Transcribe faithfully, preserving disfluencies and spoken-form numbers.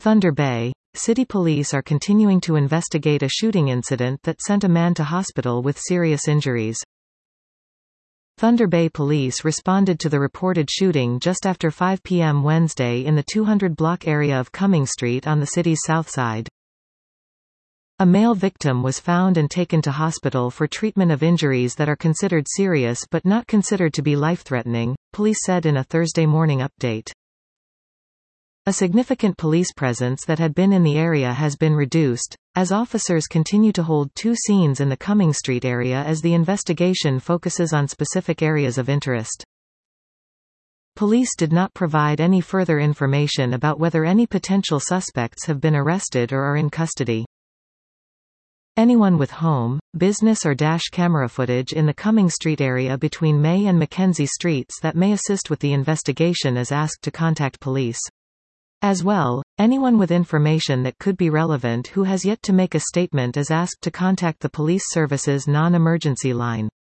Thunder Bay. City police are continuing to investigate a shooting incident that sent a man to hospital with serious injuries. Thunder Bay police responded to the reported shooting just after five p m Wednesday in the two hundred block area of Cumming Street on the city's south side. A male victim was found and taken to hospital for treatment of injuries that are considered serious but not considered to be life-threatening, police said in a Thursday morning update. A significant police presence that had been in the area has been reduced, as officers continue to hold two scenes in the Cumming Street area as the investigation focuses on specific areas of interest. Police did not provide any further information about whether any potential suspects have been arrested or are in custody. Anyone with home, business or dash camera footage in the Cumming Street area between May and Mackenzie Streets that may assist with the investigation is asked to contact police. As well, anyone with information that could be relevant who has yet to make a statement is asked to contact the police service's non-emergency line.